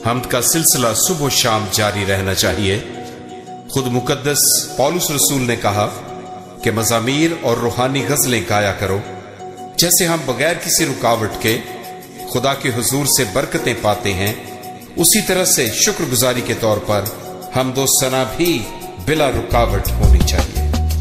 हम्द का सिलसिला सुबह शाम जारी रहना चाहिए। खुद मुकद्दस पौलुस रसूल ने कहा कि मज़ामीर और रूहानी गजलें गाया करो, जैसे हम बगैर किसी रुकावट के खुदा के हुजूर से बरकतें पाते हैं, उसी तरह से शुक्रगुजारी के तौर पर हम्दो सना भी बिला रुकावट होनी चाहिए।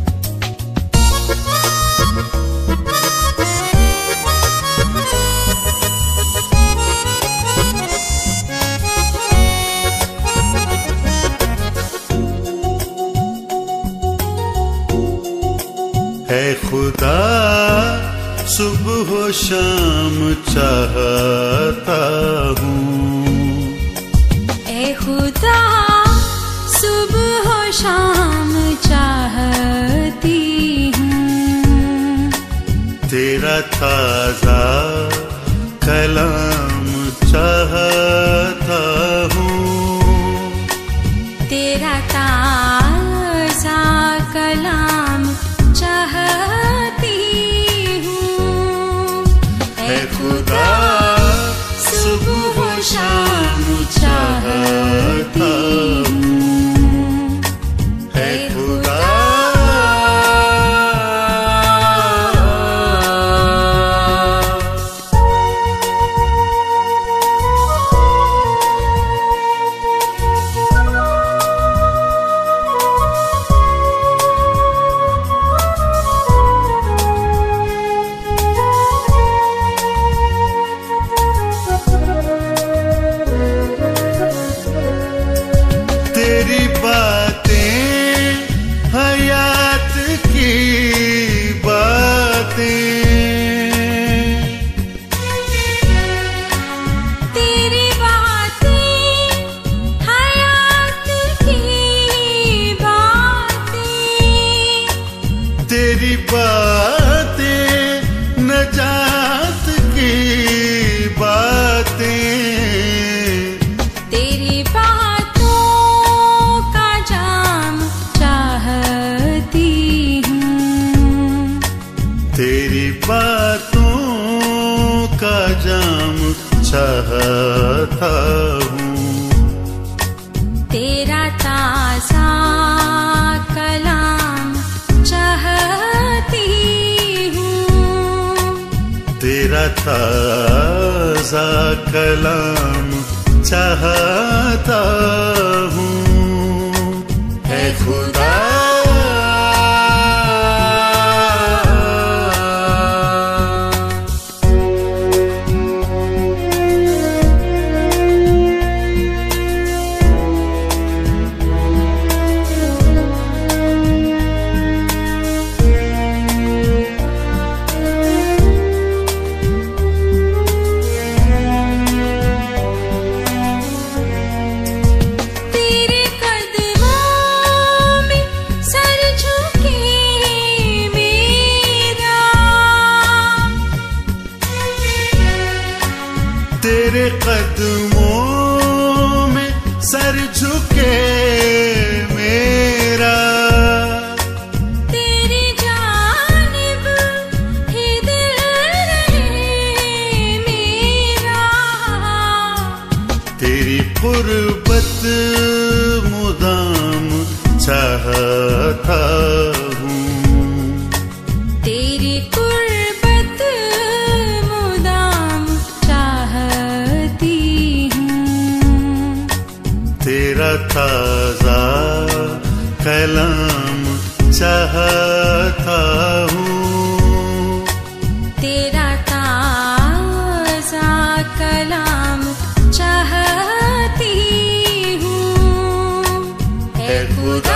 है खुदा सुबह शाम चाहता हूँ, ऐ खुदा सुबह शाम चाहती हूँ। तेरा ताजा कलाम चाहता हूँ, तेरा ताजा कलाम चाहती हूँ। ऐ खुदा सुबह शाम चाहती हूँ, है खुदा तेरी बातें हयात की बातें, तेरी बातें हयात की बातें, तेरी बातें नजात की बातें, तेरी बातों का जाम चाहती हूँ। तेरी बातों का जाम चाहता हूँ, तेरा ताजा कलाम चाहती हूँ। तेरा ताजा कलाम चाहता हूँ, है खुदा तेरे कदमों में सर झुके मेरा, तेरे कदमों में सर झुके मेरा, तेरी जानिब ही दिल रहे मेरा। तेरी कुर्बत मुदाम चाहता हूँ, तेरी कुर्बत मुदाम चाहती हूँ। तेरा ताजा कलाम चाहता हूँ, तेरा ताजा कलाम चाहती हूँ। है खुदा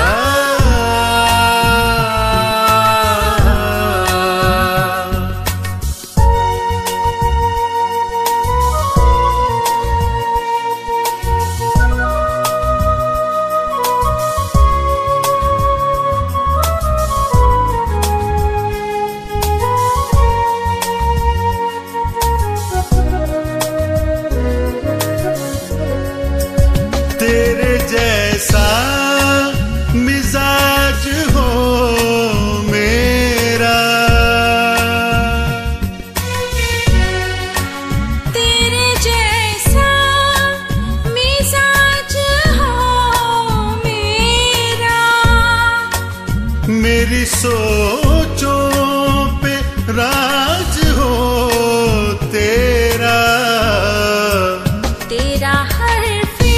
मेरी सोचों पे राज हो तेरा, तेरा हर्फे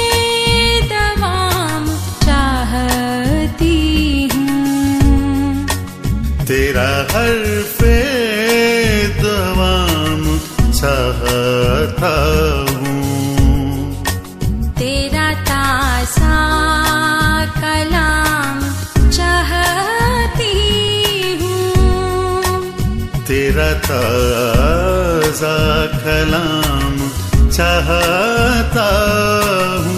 दवाम चाहती हूँ, तेरा हर्फे दवाम चाहता हूँ, तेरा ताज़ा कलाम चाहती हूँ, तेरा ताज़ा कलाम चाहता हूँ।